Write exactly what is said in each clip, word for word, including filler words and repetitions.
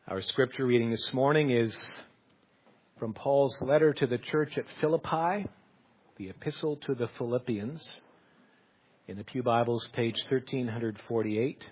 Our scripture reading this morning is from Paul's letter to the church at Philippi, the epistle to the Philippians, in the Pew Bibles, page thirteen forty-eight.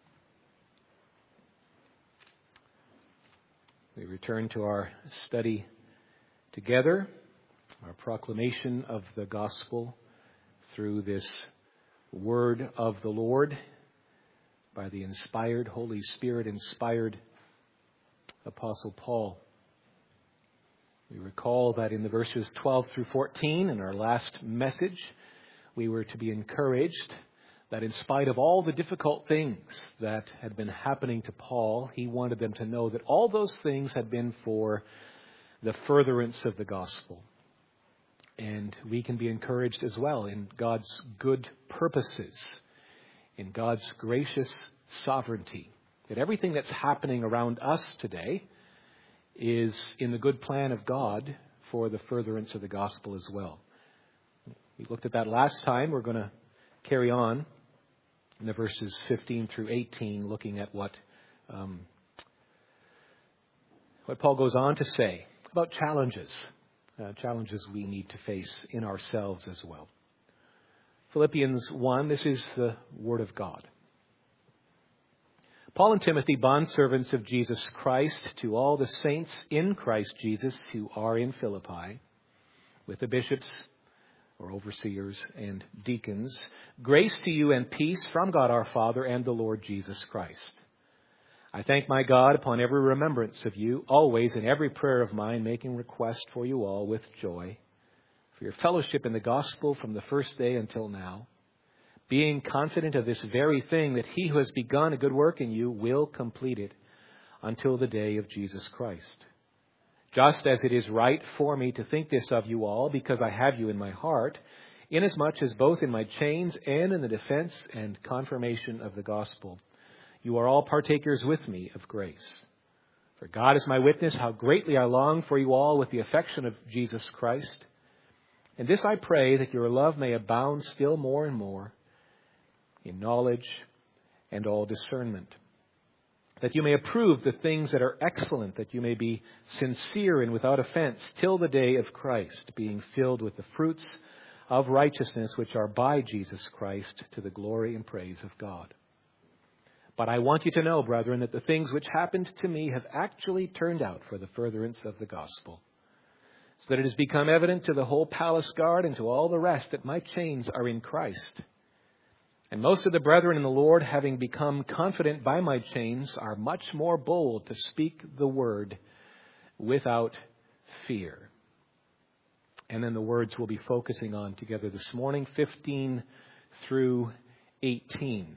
We return to our study together, our proclamation of the gospel through this word of the Lord by the inspired, Holy Spirit-inspired Apostle Paul. We recall that in the verses twelve through fourteen, in our last message, we were to be encouraged that in spite of all the difficult things that had been happening to Paul, he wanted them to know that all those things had been for the furtherance of the gospel. And we can be encouraged as well in God's good purposes, in God's gracious sovereignty, that everything that's happening around us today is in the good plan of God for the furtherance of the gospel as well. We looked at that last time. We're going to carry on in the verses fifteen through eighteen, looking at what um, what Paul goes on to say about challenges, uh, challenges we need to face in ourselves as well. Philippians one, this is the Word of God. Paul and Timothy, bondservants of Jesus Christ, to all the saints in Christ Jesus who are in Philippi, with the bishops or overseers and deacons, grace to you and peace from God our Father and the Lord Jesus Christ. I thank my God upon every remembrance of you, always in every prayer of mine, making request for you all with joy, for your fellowship in the gospel from the first day until now, being confident of this very thing, that he who has begun a good work in you will complete it until the day of Jesus Christ. Just as it is right for me to think this of you all, because I have you in my heart, inasmuch as both in my chains and in the defense and confirmation of the gospel, you are all partakers with me of grace. For God is my witness, how greatly I long for you all with the affection of Jesus Christ. And this I pray, that your love may abound still more and more in knowledge and all discernment, that you may approve the things that are excellent, that you may be sincere and without offense till the day of Christ, being filled with the fruits of righteousness which are by Jesus Christ, to the glory and praise of God. But I want you to know, brethren, that the things which happened to me have actually turned out for the furtherance of the gospel, so that it has become evident to the whole palace guard and to all the rest that my chains are in Christ. And most of the brethren in the Lord, having become confident by my chains, are much more bold to speak the word without fear. And then the words we'll be focusing on together this morning, fifteen through eighteen.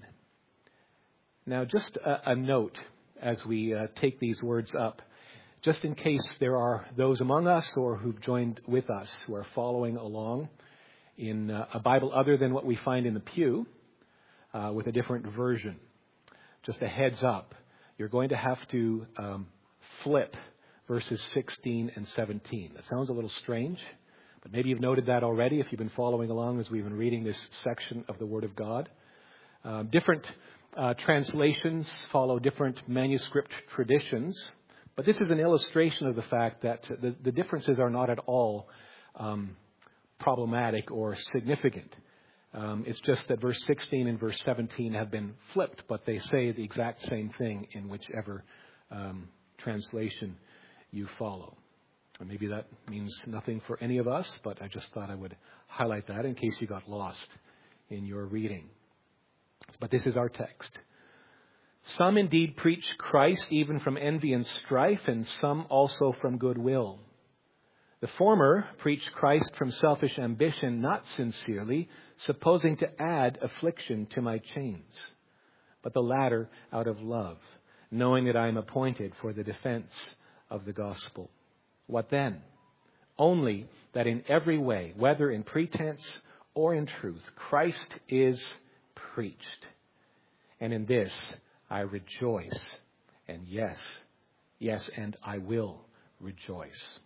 Now, just a, a note as we uh, take these words up, just in case there are those among us or who've joined with us who are following along in uh, a Bible other than what we find in the pew, Uh, with a different version. Just a heads up, you're going to have to um, flip verses sixteen and seventeen. That sounds a little strange, but maybe you've noted that already if you've been following along as we've been reading this section of the Word of God. Uh, different uh, translations follow different manuscript traditions, but this is an illustration of the fact that the, the differences are not at all um, problematic or significant. Um, it's just that verse sixteen and verse seventeen have been flipped, but they say the exact same thing in whichever um, translation you follow. And maybe that means nothing for any of us, but I just thought I would highlight that in case you got lost in your reading. But this is our text. Some indeed preach Christ even from envy and strife, and some also from goodwill. The former preach Christ from selfish ambition, not sincerely, supposing to add affliction to my chains, but the latter out of love, knowing that I am appointed for the defense of the gospel. What then? Only that in every way, whether in pretense or in truth, Christ is preached. And in this I rejoice, and yes, yes, and I will rejoice.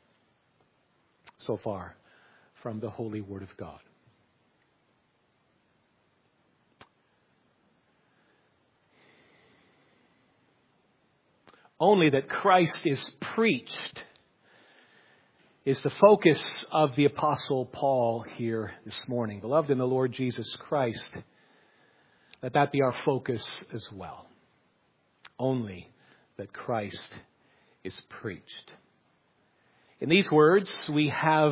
So far from the holy Word of God. only that Christ is preached, is the focus of the Apostle Paul here this morning. Beloved in the Lord Jesus Christ, let that be our focus as well. Only that Christ is preached. In these words, we have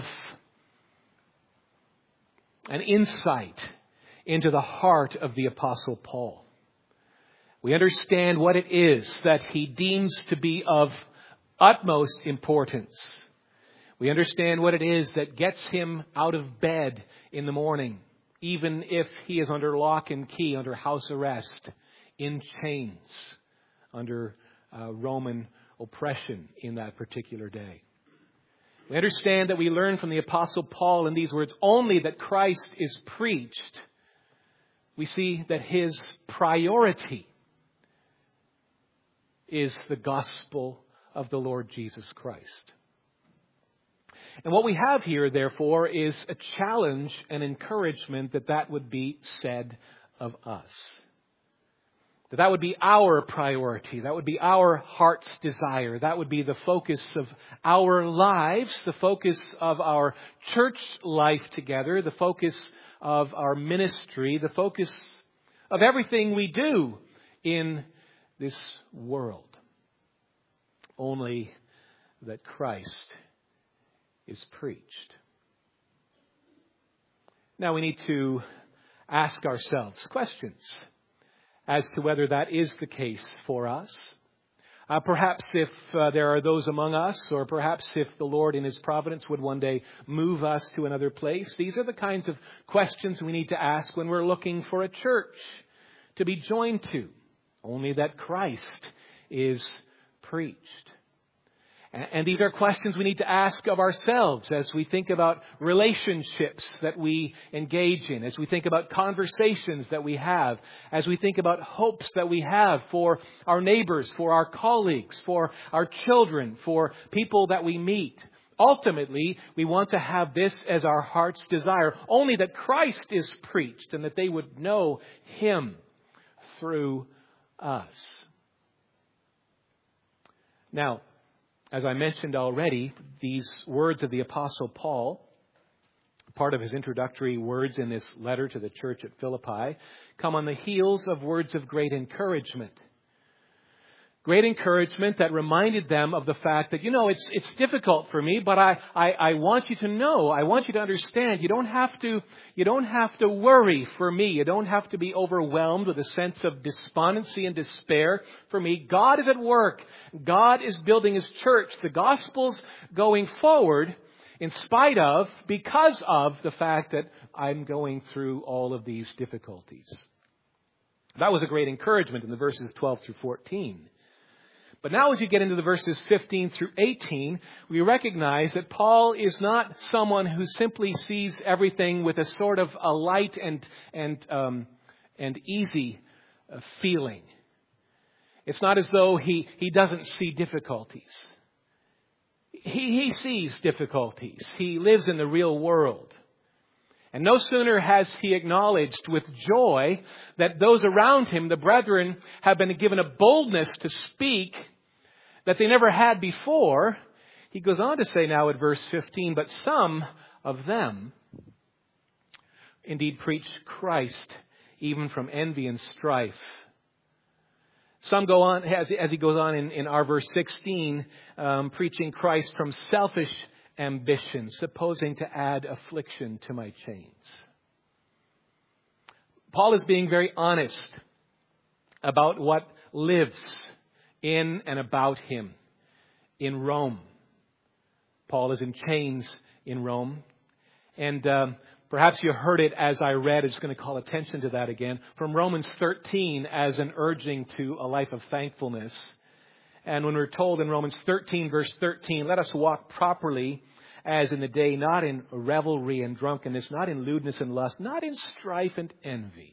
an insight into the heart of the Apostle Paul. We understand what it is that he deems to be of utmost importance. We understand what it is that gets him out of bed in the morning, even if he is under lock and key, under house arrest, in chains, under uh, Roman oppression in that particular day. We understand that we learn from the Apostle Paul in these words, only that Christ is preached. We see that his priority is the gospel of the Lord Jesus Christ. And what we have here, therefore, is a challenge and encouragement that that would be said of us. That that would be our priority. That would be our heart's desire. That would be the focus of our lives, the focus of our church life together, the focus of our ministry, the focus of everything we do in this world. Only that Christ is preached. Now we need to ask ourselves questions as to whether that is the case for us. Uh, perhaps if uh, there are those among us, or perhaps if the Lord in His providence would one day move us to another place. These are the kinds of questions we need to ask when we're looking for a church to be joined to. Only that Christ is preached. And these are questions we need to ask of ourselves as we think about relationships that we engage in, as we think about conversations that we have, as we think about hopes that we have for our neighbors, for our colleagues, for our children, for people that we meet. Ultimately, we want to have this as our heart's desire, only that Christ is preached and that they would know Him through us. Now, as I mentioned already, these words of the Apostle Paul, part of his introductory words in this letter to the church at Philippi, come on the heels of words of great encouragement. Great encouragement that reminded them of the fact that, you know, it's it's difficult for me, but I, I, I want you to know, I want you to understand, you don't have to you don't have to worry for me. You don't have to be overwhelmed with a sense of despondency and despair for me. God is at work. God is building His church. The gospel's going forward in spite of, because of the fact that I'm going through all of these difficulties. That was a great encouragement in the verses twelve through fourteen. But now as you get into the verses fifteen through eighteen, we recognize that Paul is not someone who simply sees everything with a sort of a light and and um, and easy uh, feeling. It's not as though he, he doesn't see difficulties. He, he sees difficulties. He lives in the real world. And no sooner has he acknowledged with joy that those around him, the brethren, have been given a boldness to speak that they never had before. He goes on to say now at verse fifteen, but some of them indeed preach Christ even from envy and strife. Some go on, as, as he goes on in, in our verse sixteen, um, preaching Christ from selfish ambition, supposing to add affliction to my chains. Paul is being very honest about what lives in and about him in Rome. Paul is in chains in Rome. And um, perhaps you heard it as I read. I'm just going to call attention to that again. From Romans thirteen as an urging to a life of thankfulness. And when we're told in Romans thirteen, verse thirteen, let us walk properly as in the day, not in revelry and drunkenness, not in lewdness and lust, not in strife and envy.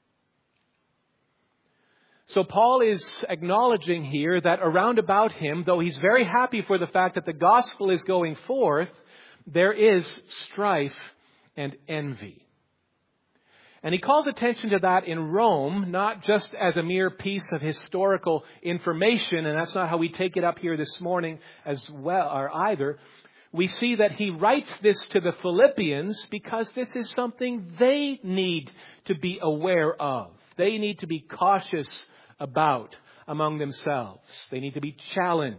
So Paul is acknowledging here that around about him, though he's very happy for the fact that the gospel is going forth, there is strife and envy. And he calls attention to that in Rome, not just as a mere piece of historical information, and that's not how we take it up here this morning as well, or either. We see that he writes this to the Philippians because this is something they need to be aware of. They need to be cautious about among themselves. They need to be challenged.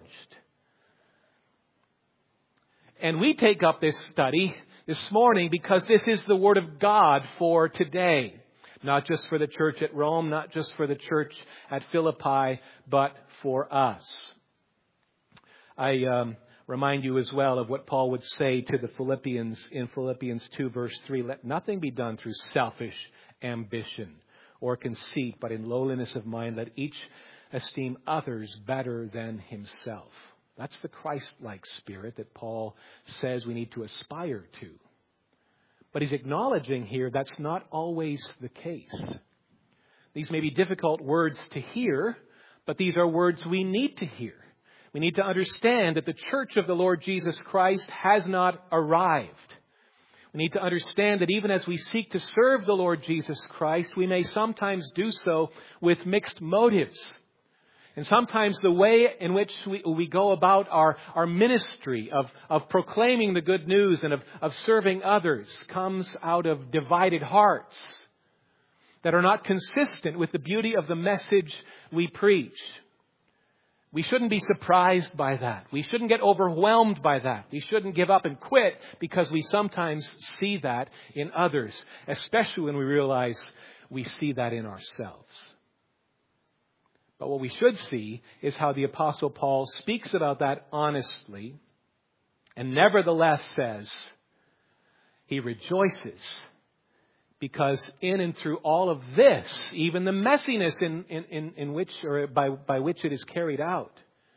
And we take up this study this morning because this is the Word of God for today. Not just for the church at Rome, not just for the church at Philippi, but for us. I um, remind you as well of what Paul would say to the Philippians in Philippians two verse three. Let nothing be done through selfish ambition or conceit, but in lowliness of mind, let each esteem others better than himself. That's the Christ-like spirit that Paul says we need to aspire to. But he's acknowledging here that's not always the case. These may be difficult words to hear, but these are words we need to hear. We need to understand that the church of the Lord Jesus Christ has not arrived. We need to understand that even as we seek to serve the Lord Jesus Christ, we may sometimes do so with mixed motives. And sometimes the way in which we, we go about our, our ministry of, of proclaiming the good news and of, of serving others comes out of divided hearts that are not consistent with the beauty of the message we preach. We shouldn't be surprised by that. We shouldn't get overwhelmed by that. We shouldn't give up and quit because we sometimes see that in others, especially when we realize we see that in ourselves. But what we should see is how the Apostle Paul speaks about that honestly and nevertheless says he rejoices because in and through all of this, even the messiness in, in, in, in which or by, by which it is carried out,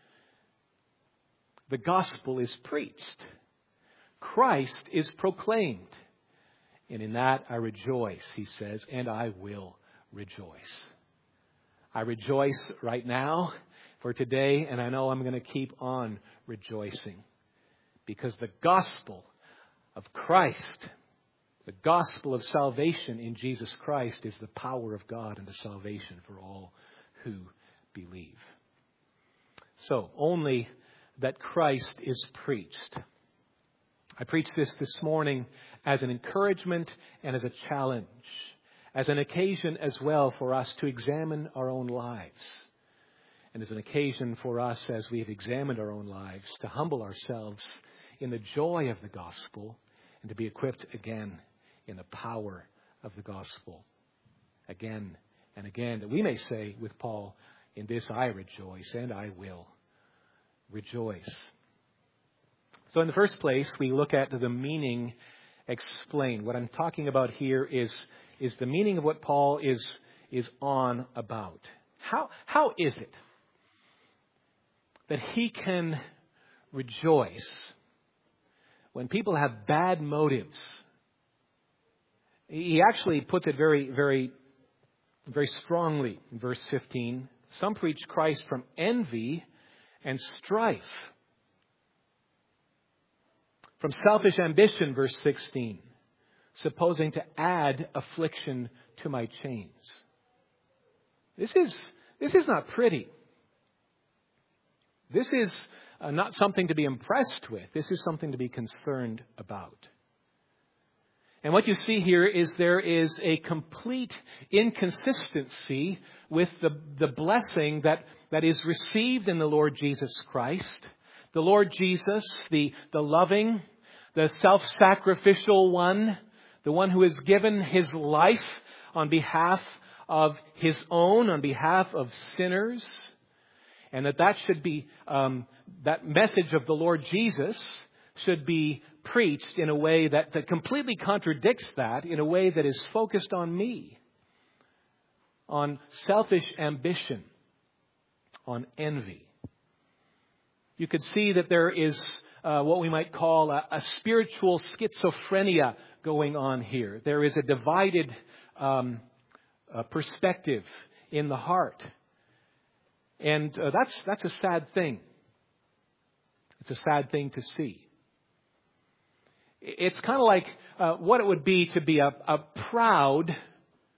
the gospel is preached. Christ is proclaimed. And in that I rejoice, he says, and I will rejoice. I rejoice right now for today, and I know I'm going to keep on rejoicing because the gospel of Christ, the gospel of salvation in Jesus Christ is the power of God unto salvation for all who believe. So, only that Christ is preached. I preach this this morning as an encouragement and as a challenge, as an occasion as well for us to examine our own lives. And as an occasion for us, as we have examined our own lives, to humble ourselves in the joy of the gospel and to be equipped again in the power of the gospel. Again and again, that we may say with Paul, in this I rejoice and I will rejoice. So in the first place, we look at the meaning explained. What I'm talking about here is, is the meaning of what Paul is, is on about. How, how is it that he can rejoice when people have bad motives? He actually puts it very, very, very strongly in verse fifteen. Some preach Christ from envy and strife. From selfish ambition, verse sixteen, supposing to add affliction to my chains. This is, this is not pretty. This is uh, not something to be impressed with. This is something to be concerned about. And what you see here is there is a complete inconsistency with the, the blessing that, that is received in the Lord Jesus Christ. The Lord Jesus, the, the loving, the self-sacrificial one, the one who has given his life on behalf of his own, on behalf of sinners. And that that should be, um, that message of the Lord Jesus should be preached in a way that, that completely contradicts that, in a way that is focused on me, on selfish ambition, on envy. You could see that there is uh, what we might call a, a spiritual schizophrenia going on here. There is a divided um, uh, perspective in the heart. And uh, that's that's a sad thing. It's a sad thing to see. It's kind of like uh, what it would be to be a, a proud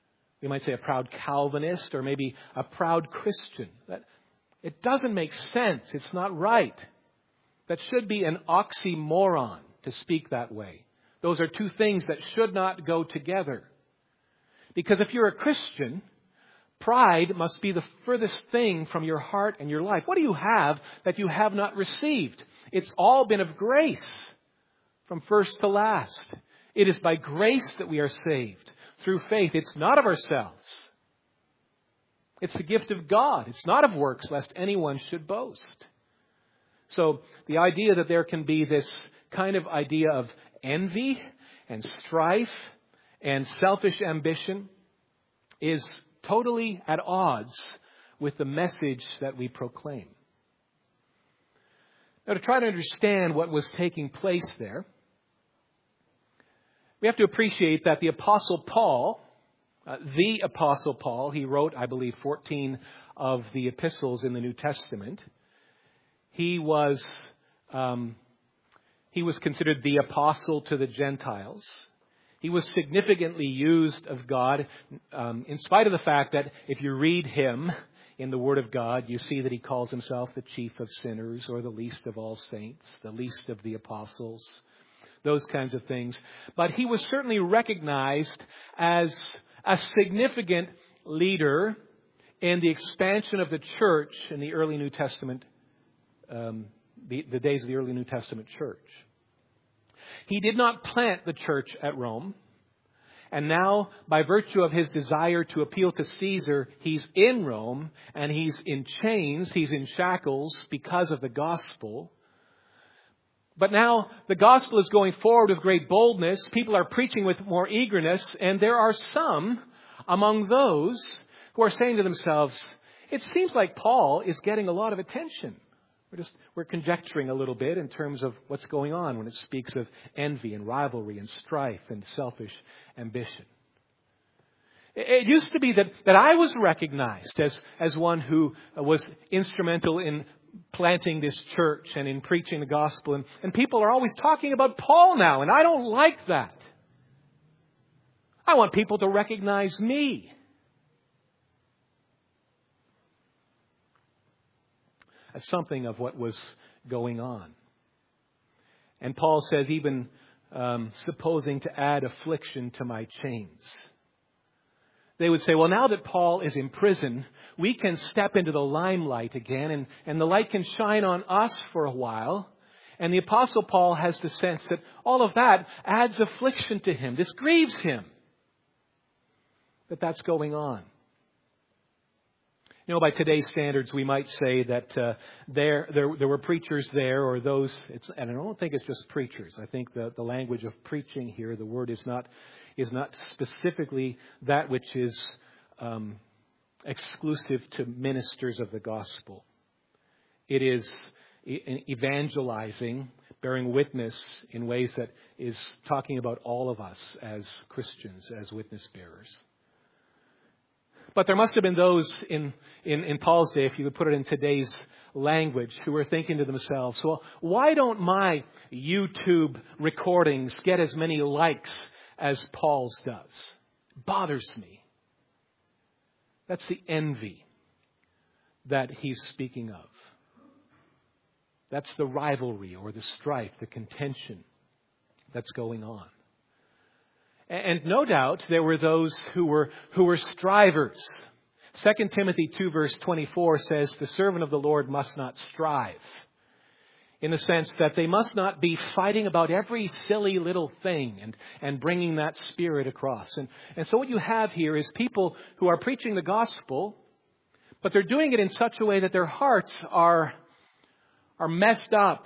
we might say a proud Calvinist, or maybe a proud Christian. That it doesn't make sense. It's not right. That should be an oxymoron to speak that way. Those are two things that should not go together. Because if you're a Christian, pride must be the furthest thing from your heart and your life. What do you have that you have not received? It's all been of grace from first to last. It is by grace that we are saved through faith. It's not of ourselves. It's the gift of God. It's not of works, lest anyone should boast. So the idea that there can be this kind of idea of envy and strife and selfish ambition is totally at odds with the message that we proclaim. Now, to try to understand what was taking place there, we have to appreciate that the Apostle Paul, uh, the Apostle Paul, he wrote, I believe, fourteen of the epistles in the New Testament. He was um, he was considered the apostle to the Gentiles. He was significantly used of God, um, in spite of the fact that if you read him in the Word of God, you see that he calls himself the chief of sinners, or the least of all saints, the least of the apostles, those kinds of things. But he was certainly recognized as a significant leader in the expansion of the church in the early New Testament, um, the, the days of the early New Testament church. He did not plant the church at Rome. And now, by virtue of his desire to appeal to Caesar, he's in Rome and he's in chains, he's in shackles because of the gospel. But now the gospel is going forward with great boldness. People are preaching with more eagerness. And there are some among those who are saying to themselves, it seems like Paul is getting a lot of attention. We're just, we're conjecturing a little bit in terms of what's going on when it speaks of envy and rivalry and strife and selfish ambition. It used to be that, that I was recognized as, as one who was instrumental in planting this church and in preaching the gospel. And, and people are always talking about Paul now, and I don't like that. I want people to recognize me. That's something of what was going on. And Paul says, even um, supposing to add affliction to my chains. They would say, well, now that Paul is in prison, we can step into the limelight again, and, and the light can shine on us for a while. And the Apostle Paul has the sense that all of that adds affliction to him. This grieves him that that's going on. You know, by today's standards, we might say that uh, there, there there were preachers there, or those, it's, and I don't think it's just preachers. I think the, the language of preaching here, the word is not is not specifically that which is um, exclusive to ministers of the gospel. It is evangelizing, bearing witness in ways that is talking about all of us as Christians, as witness bearers. But there must have been those in, in, in Paul's day, if you would put it in today's language, who were thinking to themselves, well, why don't my YouTube recordings get as many likes as Paul's does? It bothers me. That's the envy that he's speaking of. That's the rivalry or the strife, the contention that's going on. And no doubt there were those who were who were strivers. Second Timothy two verse twenty-four says the servant of the Lord must not strive. In the sense that they must not be fighting about every silly little thing and, and bringing that spirit across. And, and so what you have here is people who are preaching the gospel, but they're doing it in such a way that their hearts are, are messed up,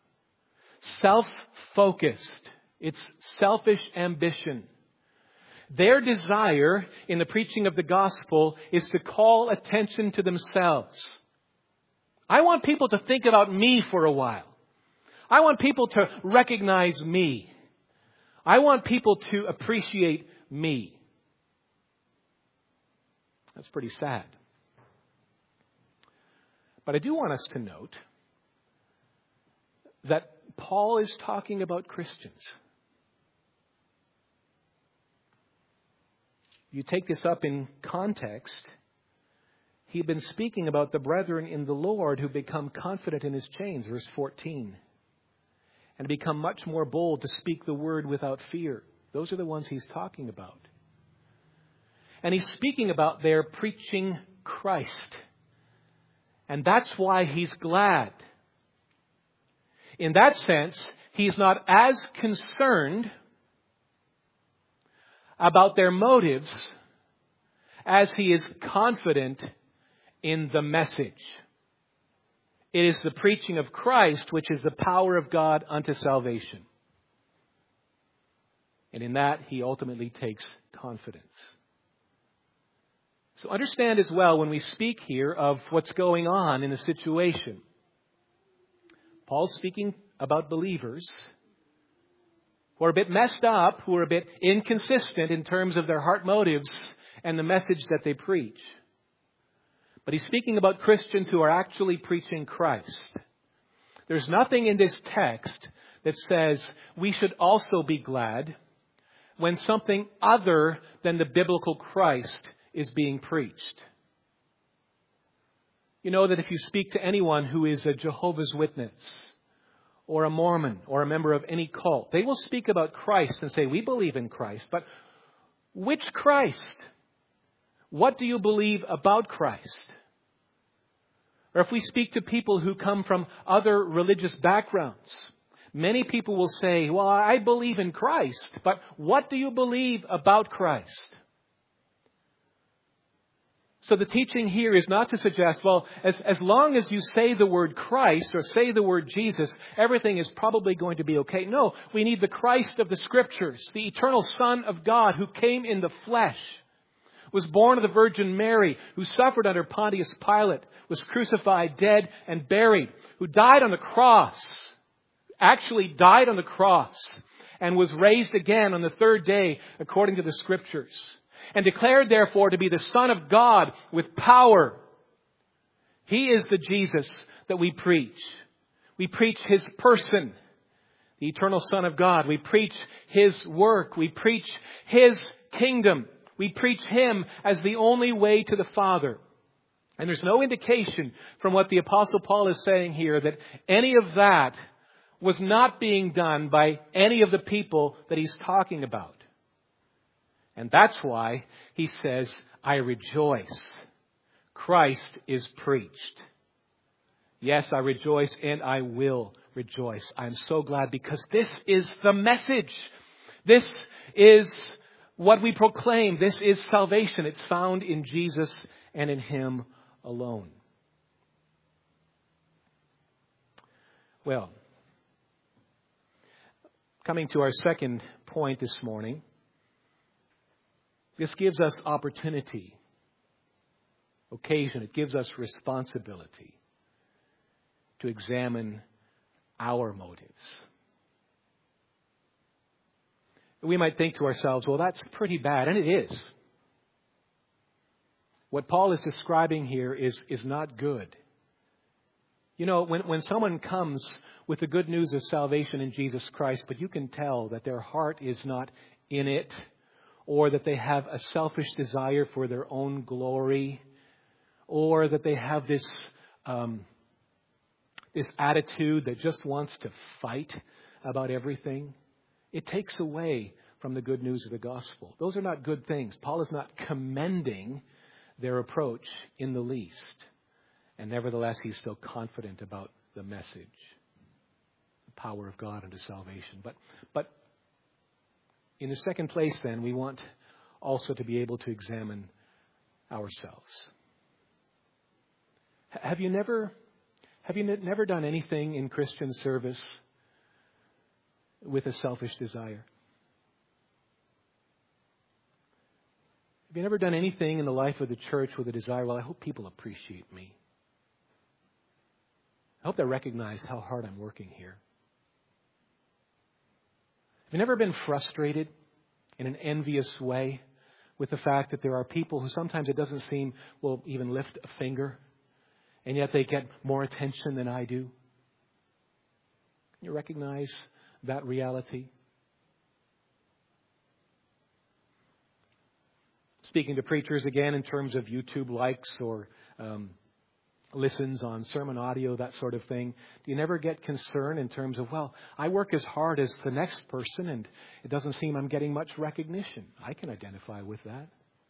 self-focused. It's selfish ambition. Their desire in the preaching of the gospel is to call attention to themselves. I want people to think about me for a while. I want people to recognize me. I want people to appreciate me. That's pretty sad. But I do want us to note that Paul is talking about Christians. you take this up in context, he had been speaking about the brethren in the Lord who become confident in his chains, verse fourteen, and become much more bold to speak the word without fear. Those are the ones he's talking about. And he's speaking about their preaching Christ. And that's why he's glad. In that sense, he's not as concerned about their motives as he is confident in the message. It is the preaching of Christ which is the power of God unto salvation. And in that, he ultimately takes confidence. So understand as well when we speak here of what's going on in the situation. Paul's speaking about believers who are a bit messed up, who are a bit inconsistent in terms of their heart motives and the message that they preach. But he's speaking about Christians who are actually preaching Christ. There's nothing in this text that says we should also be glad when something other than the biblical Christ is being preached. You know that if you speak to anyone who is a Jehovah's Witness or a Mormon or a member of any cult, they will speak about Christ and say, we believe in Christ. But which Christ? What do you believe about Christ? Or if we speak to people who come from other religious backgrounds, many people will say, well, I believe in Christ, but what do you believe about Christ? So the teaching here is not to suggest, well, as, as long as you say the word Christ or say the word Jesus, everything is probably going to be okay. No, we need the Christ of the Scriptures, the eternal Son of God who came in the flesh, was born of the Virgin Mary, who suffered under Pontius Pilate, was crucified, dead, and buried, who died on the cross, actually died on the cross, and was raised again on the third day according to the Scriptures. And declared, therefore, to be the Son of God with power. He is the Jesus that we preach. We preach His person, the eternal Son of God. We preach His work. We preach His kingdom. We preach Him as the only way to the Father. And there's no indication from what the Apostle Paul is saying here that any of that was not being done by any of the people that he's talking about. And that's why he says, I rejoice. Christ is preached. Yes, I rejoice and I will rejoice. I'm so glad because this is the message. This is what we proclaim. This is salvation. It's found in Jesus and in Him alone. Well, coming to our second point this morning. This gives us opportunity, occasion. It gives us responsibility to examine our motives. We might think to ourselves, well, that's pretty bad. And it is. What Paul is describing here is, is not good. You know, when, when someone comes with the good news of salvation in Jesus Christ, but you can tell that their heart is not in it, or that they have a selfish desire for their own glory, or that they have this um, this attitude that just wants to fight about everything, it takes away from the good news of the gospel. Those are not good things. Paul is not commending their approach in the least. And nevertheless, he's still confident about the message, the power of God unto salvation. But, but in the second place, then, we want also to be able to examine ourselves. Have you never, have you never done anything in Christian service with a selfish desire? Have you never done anything in the life of the church with a desire, well, I hope people appreciate me. I hope they recognize how hard I'm working here. Have you never been frustrated in an envious way with the fact that there are people who sometimes it doesn't seem will even lift a finger, and yet they get more attention than I do? Can you recognize that reality? speaking to preachers again in terms of YouTube likes or um, listens on sermon audio, that sort of thing? Do you never get concerned in terms of, well, I work as hard as the next person and it doesn't seem I'm getting much recognition? I can identify with that.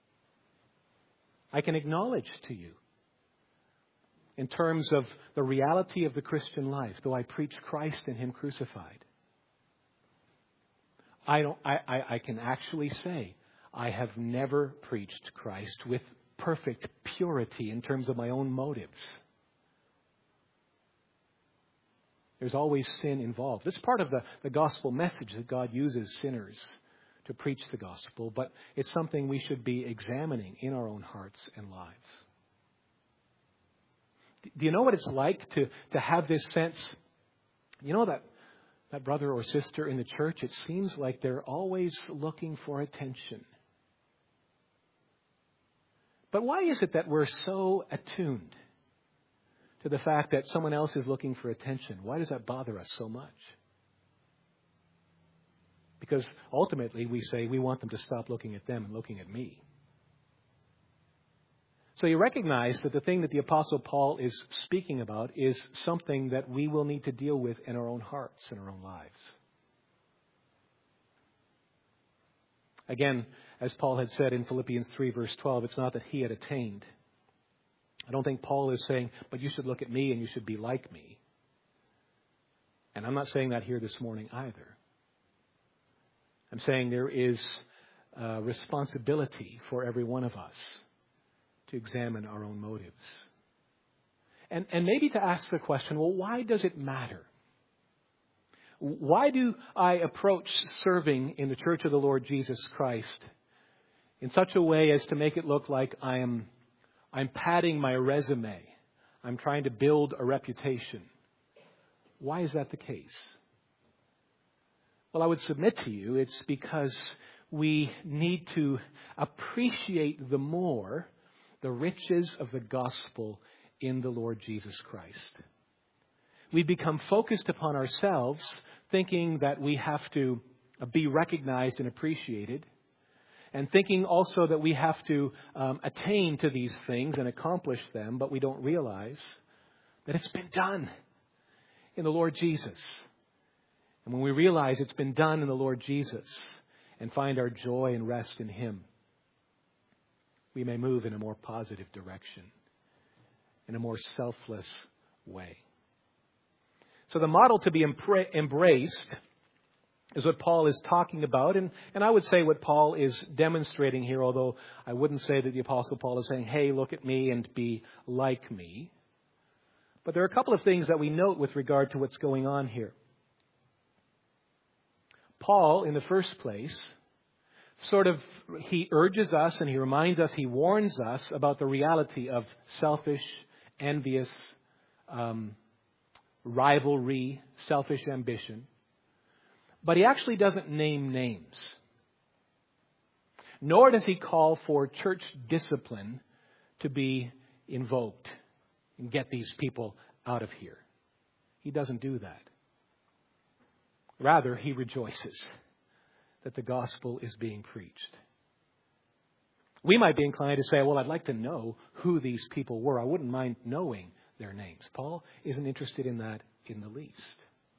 I can acknowledge to you in terms of the reality of the Christian life, though I preach Christ and Him crucified, I don't. I, I, I can actually say I have never preached Christ with perfect purity in terms of my own motives. There's always sin involved. It's part of the, the gospel message that God uses sinners to preach the gospel, but it's something we should be examining in our own hearts and lives. Do you know what it's like to, to have this sense, you know, that, that brother or sister in the church, it seems like they're always looking for attention. But why is it that we're so attuned to the fact that someone else is looking for attention? Why does that bother us so much? Because ultimately we say we want them to stop looking at them and looking at me. So you recognize that the thing that the Apostle Paul is speaking about is something that we will need to deal with in our own hearts and our own lives. Again, as Paul had said in Philippians three, verse twelve, it's not that he had attained. I don't think Paul is saying, but you should look at me and you should be like me. And I'm not saying that here this morning either. I'm saying there is a responsibility for every one of us to examine our own motives. And, and maybe to ask the question, well, why does it matter? Why do I approach serving in the Church of the Lord Jesus Christ in such a way as to make it look like I am, I'm padding my resume? I'm trying to build a reputation. Why is that the case? Well, I would submit to you it's because we need to appreciate the more the riches of the gospel in the Lord Jesus Christ. We become focused upon ourselves, thinking that we have to be recognized and appreciated, and thinking also that we have to um, attain to these things and accomplish them, but we don't realize that it's been done in the Lord Jesus. And when we realize it's been done in the Lord Jesus and find our joy and rest in Him, we may move in a more positive direction, in a more selfless way. So the model to be embra- embraced is what Paul is talking about. And, and I would say what Paul is demonstrating here, although I wouldn't say that the Apostle Paul is saying, hey, look at me and be like me. But there are a couple of things that we note with regard to what's going on here. Paul, in the first place, sort of, he urges us and he reminds us, he warns us about the reality of selfish, envious, um, rivalry, selfish ambition. But he actually doesn't name names. Nor does he call for church discipline to be invoked and get these people out of here. He doesn't do that. Rather, he rejoices that the gospel is being preached. We might be inclined to say, well, I'd like to know who these people were. I wouldn't mind knowing their names. Paul isn't interested in that in the least.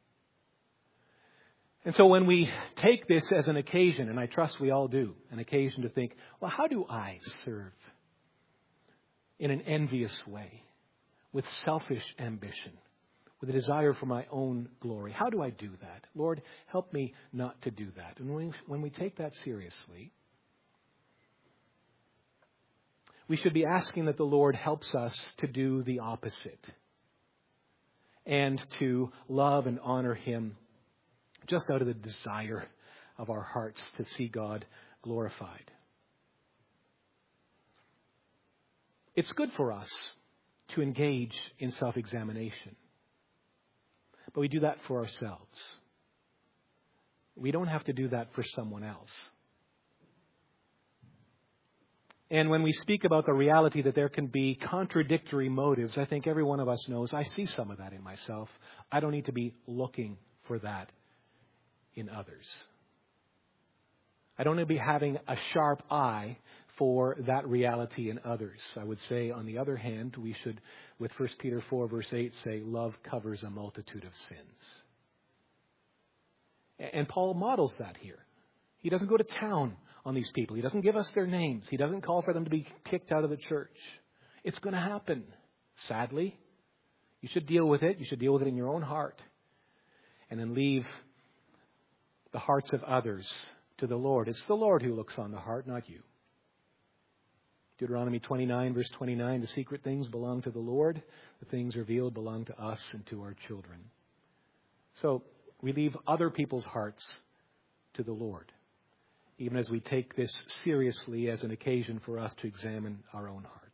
And so when we take this as an occasion, and I trust we all do, an occasion to think, well, how do I serve in an envious way, with selfish ambition, with a desire for my own glory? How do I do that? Lord, help me not to do that. And when we, when we take that seriously, we should be asking that the Lord helps us to do the opposite and to love and honor Him just out of the desire of our hearts to see God glorified. It's good for us to engage in self-examination. But we do that for ourselves. We don't have to do that for someone else. And when we speak about the reality that there can be contradictory motives, I think every one of us knows I see some of that in myself. I don't need to be looking for that in others. I don't need to be having a sharp eye for that reality in others. I would say, on the other hand, we should, with First Peter four, verse eight, say, love covers a multitude of sins. And Paul models that here. He doesn't go to town on these people. He doesn't give us their names. He doesn't call for them to be kicked out of the church. It's going to happen, sadly. You should deal with it. You should deal with it in your own heart. And then leave the hearts of others to the Lord. It's the Lord who looks on the heart, not you. Deuteronomy twenty-nine, verse twenty-nine, the secret things belong to the Lord. The things revealed belong to us and to our children. So we leave other people's hearts to the Lord, even as we take this seriously as an occasion for us to examine our own hearts.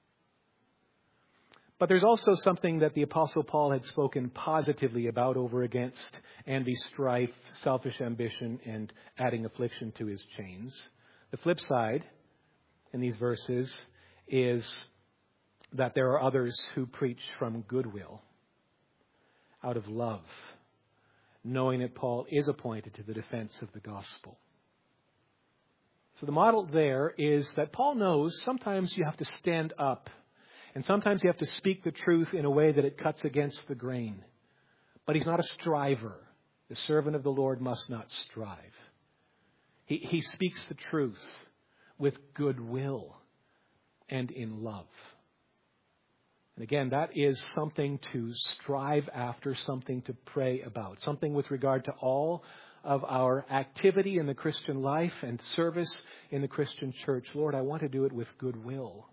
But there's also something that the Apostle Paul had spoken positively about over against envy, strife, selfish ambition, and adding affliction to his chains. The flip side in these verses is that there are others who preach from goodwill, out of love, knowing that Paul is appointed to the defense of the gospel. So the model there is that Paul knows sometimes you have to stand up, and sometimes you have to speak the truth in a way that it cuts against the grain. But he's not a striver. The servant of the Lord must not strive. He, he speaks the truth with goodwill and in love. And again, that is something to strive after, something to pray about, something with regard to all of our activity in the Christian life and service in the Christian church. Lord, I want to do it with goodwill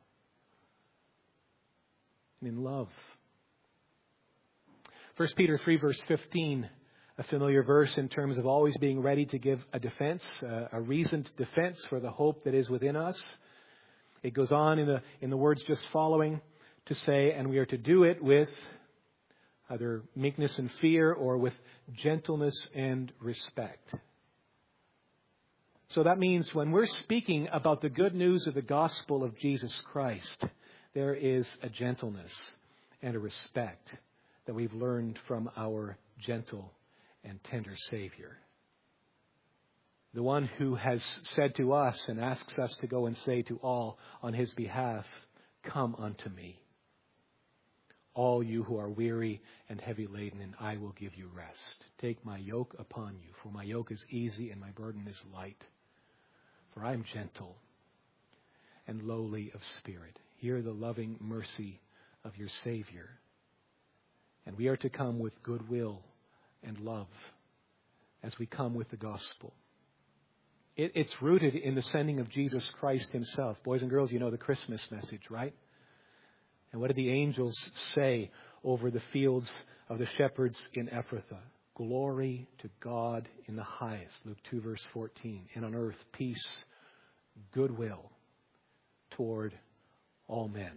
and in love. First Peter three, verse fifteen, a familiar verse in terms of always being ready to give a defense, uh, a reasoned defense for the hope that is within us. It goes on in the in the words just following to say, and we are to do it with either meekness and fear or with gentleness and respect. So that means when we're speaking about the good news of the gospel of Jesus Christ, there is a gentleness and a respect that we've learned from our gentle and tender Savior. The one who has said to us and asks us to go and say to all on his behalf, come unto me, all you who are weary and heavy laden, and I will give you rest. Take my yoke upon you, for my yoke is easy and my burden is light. For I am gentle and lowly of spirit. Hear the loving mercy of your Savior. And we are to come with goodwill and love as we come with the gospel. It, it's rooted in the sending of Jesus Christ himself. Boys and girls, you know the Christmas message, right? And what did the angels say over the fields of the shepherds in Ephrathah? Glory to God in the highest. Luke two, verse fourteen. And on earth, peace, goodwill toward all men.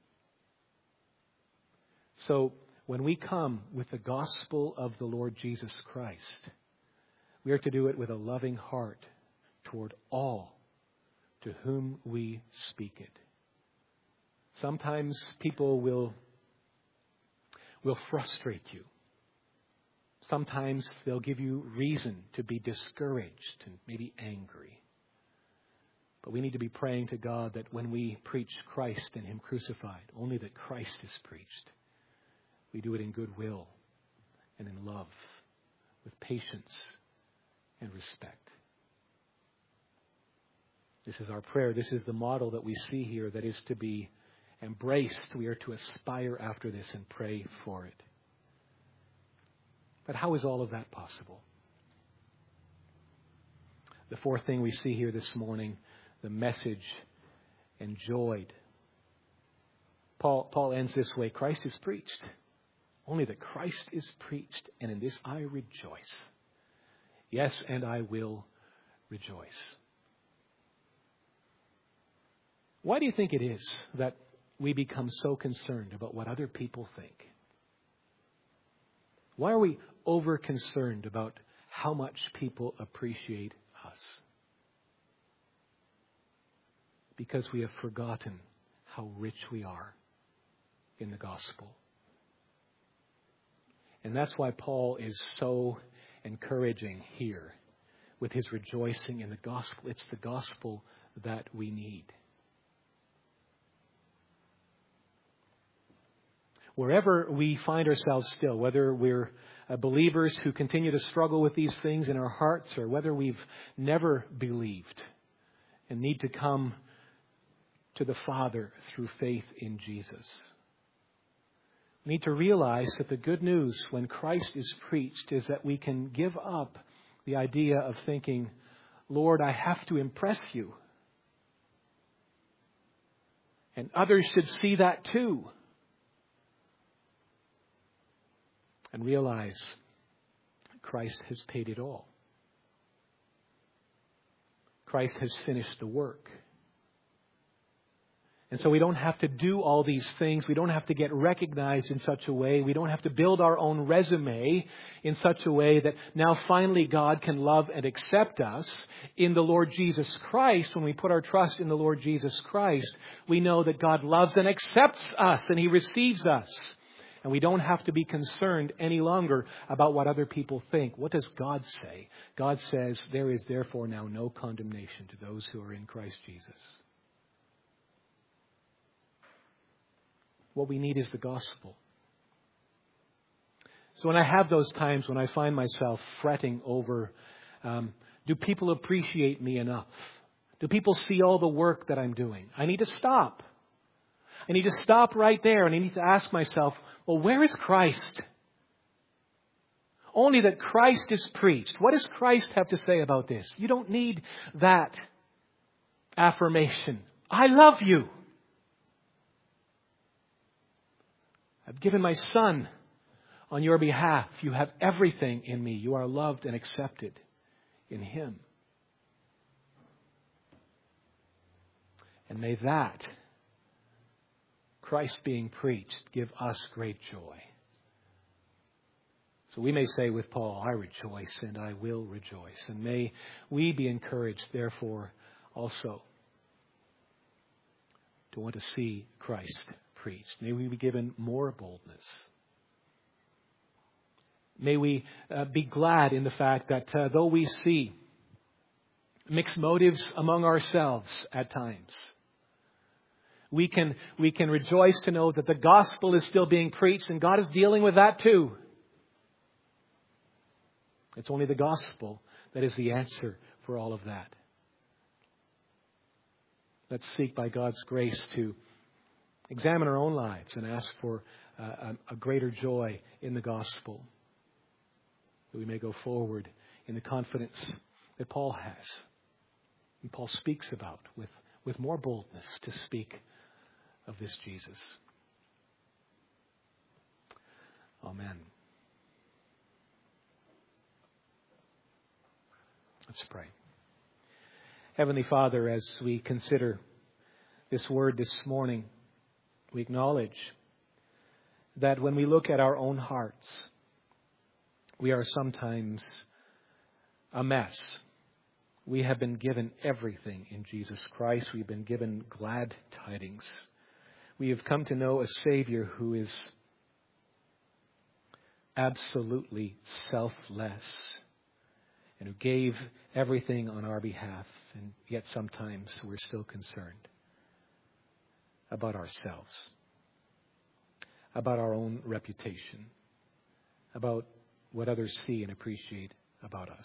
So when we come with the gospel of the Lord Jesus Christ, we are to do it with a loving heart toward all to whom we speak it. Sometimes people will, will frustrate you. Sometimes they'll give you reason to be discouraged and maybe angry. But we need to be praying to God that when we preach Christ and him crucified, only that Christ is preached, we do it in goodwill and in love, with patience and respect. This is our prayer. This is the model that we see here that is to be embraced. We are to aspire after this and pray for it. But how is all of that possible? The fourth thing we see here this morning, the message enjoyed. Paul, Paul ends this way, Christ is preached. Only that Christ is preached, and in this I rejoice. Yes, and I will rejoice. Why do you think it is that we become so concerned about what other people think? Why are we over concerned about how much people appreciate us? Because we have forgotten how rich we are in the gospel. And that's why Paul is so encouraging here with his rejoicing in the gospel. It's the gospel that we need. wherever we find ourselves still, whether we're uh, believers who continue to struggle with these things in our hearts, or whether we've never believed and need to come to the Father through faith in Jesus. We need to realize that the good news when Christ is preached is that we can give up the idea of thinking, Lord, I have to impress you. And others should see that too. And realize Christ has paid it all. Christ has finished the work. And so we don't have to do all these things. We don't have to get recognized in such a way. We don't have to build our own resume in such a way that now finally God can love and accept us in the Lord Jesus Christ. When we put our trust in the Lord Jesus Christ, we know that God loves and accepts us and He receives us. And we don't have to be concerned any longer about what other people think. What does God say? God says, there is therefore now no condemnation to those who are in Christ Jesus. What we need is the gospel. So when I have those times when I find myself fretting over, um, do people appreciate me enough? Do people see all the work that I'm doing? I need to stop. I need to stop right there and I need to ask myself, well, where is Christ? Only that Christ is preached. What does Christ have to say about this? You don't need that affirmation. I love you. I've given my Son on your behalf. You have everything in me. You are loved and accepted in Him. And may that, Christ being preached, give us great joy. So we may say with Paul, I rejoice and I will rejoice. And may we be encouraged, therefore, also to want to see Christ preached. May we be given more boldness. May we uh, be glad in the fact that uh, though we see mixed motives among ourselves at times, we can, we can rejoice to know that the gospel is still being preached and God is dealing with that too. It's only the gospel that is the answer for all of that. Let's seek by God's grace to examine our own lives and ask for uh, a, a greater joy in the gospel, that we may go forward in the confidence that Paul has, and Paul speaks about with, with more boldness to speak of this Jesus. Amen. Let's pray. Heavenly Father, as we consider this word this morning, we acknowledge that when we look at our own hearts, we are sometimes a mess. We have been given everything in Jesus Christ. We've been given glad tidings. We have come to know a Savior who is absolutely selfless and who gave everything on our behalf. And yet sometimes we're still concerned about ourselves, about our own reputation, about what others see and appreciate about us.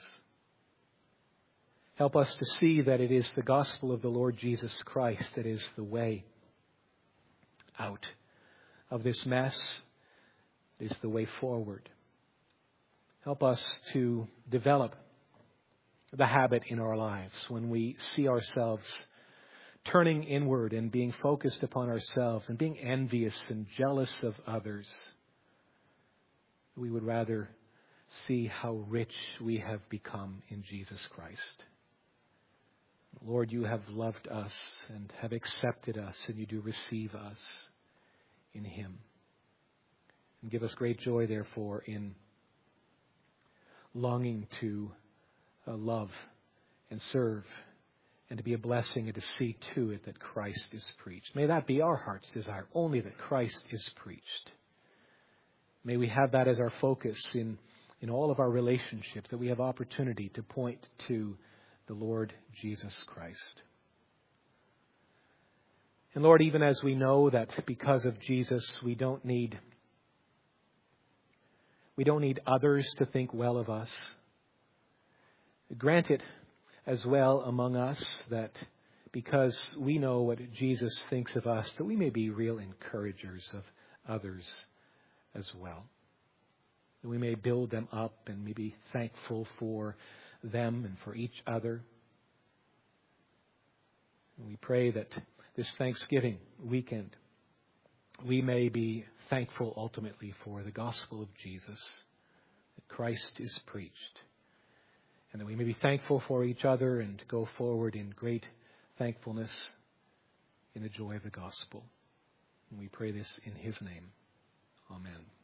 Help us to see that it is the gospel of the Lord Jesus Christ that is the way out of this mess, is the way forward. Help us to develop the habit in our lives when we see ourselves turning inward and being focused upon ourselves and being envious and jealous of others. We would rather see how rich we have become in Jesus Christ. Lord, you have loved us and have accepted us, and you do receive us in Him. And give us great joy, therefore, in longing to uh, love and serve and to be a blessing and to see to it that Christ is preached. May that be our heart's desire, only that Christ is preached. May we have that as our focus in, in all of our relationships, that we have opportunity to point to the Lord Jesus Christ. And Lord, even as we know that because of Jesus we don't need We don't need others to think well of us. Grant it as well among us that because we know what Jesus thinks of us, that we may be real encouragers of others as well. That we may build them up and may be thankful for them and for each other. And we pray that this Thanksgiving weekend, we may be thankful ultimately for the gospel of Jesus, that Christ is preached, and that we may be thankful for each other and go forward in great thankfulness in the joy of the gospel. And we pray this in His name. Amen.